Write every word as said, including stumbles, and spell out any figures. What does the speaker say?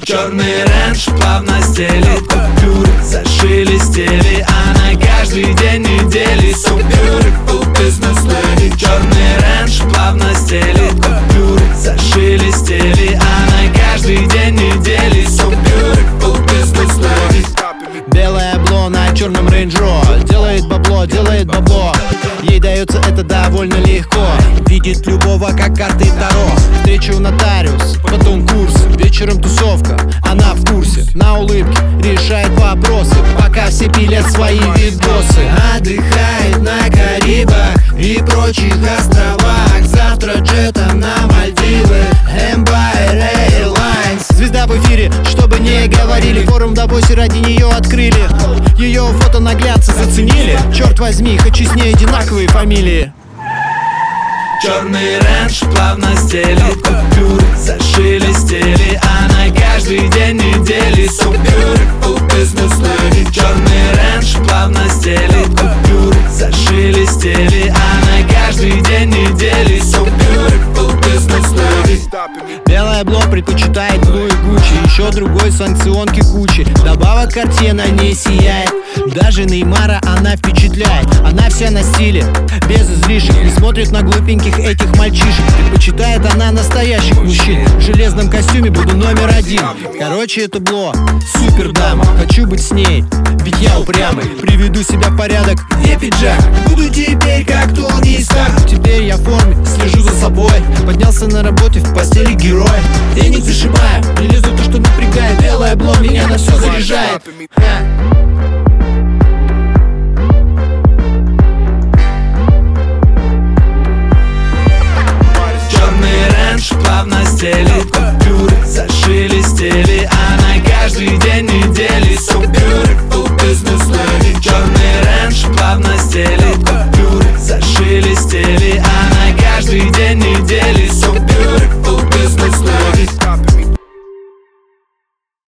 Черный рендж плавно стелит купюры, зашелестели, она каждый день недели. So beautiful business lady. Черный рендж плавно стелит купюры, зашелестели, она каждый день недели. So beautiful business lady. Белое обло на черном рейнджо, делает бабло, делает бабло. Ей дается это довольно легко, видит любого как карты Таро. Встреча у нотариус, потом курс, вечером тусовка, она в курсе. На улыбке решает вопросы, пока все пилят свои видосы. Отдыхает на Карибах и прочих островах, завтра джетом на Мальдивы, Empire Airlines. Звезда в эфире, чтобы не говорили, форум в Давосе ради нее открыли. Ее фото наглядцы заценили, черт возьми, хочу с ней одинаковые фамилии. Черный рендж плавно стелит купюры, зашелестели, она каждый день недели. So beautiful business lady. Черный рендж плавно стелит купюры, зашелестели, она каждый день недели. So beautiful business lady. Белое бло предпочитает Луи Гуччи, еще другой санкционки кучи. Добавок Картье на ней сияет, даже Неймара она впечатляет. Она вся на стиле, без излишек, не смотрит на глупеньких этих мальчишек. Предпочитает она настоящих мужчин, в железном костюме буду номер один. Короче, это бло, супер дама, хочу быть с ней, ведь я упрямый. Приведу себя в порядок, где пиджак, буду теперь как Тони Старк. Теперь я в форме, слежу за собой, поднялся на работе, в постели герой. Денег зашибаю, не лезу то, что напрягает. Белое бло меня на все заряжает. Черный рендж плавно стелит купюры, зашелестели,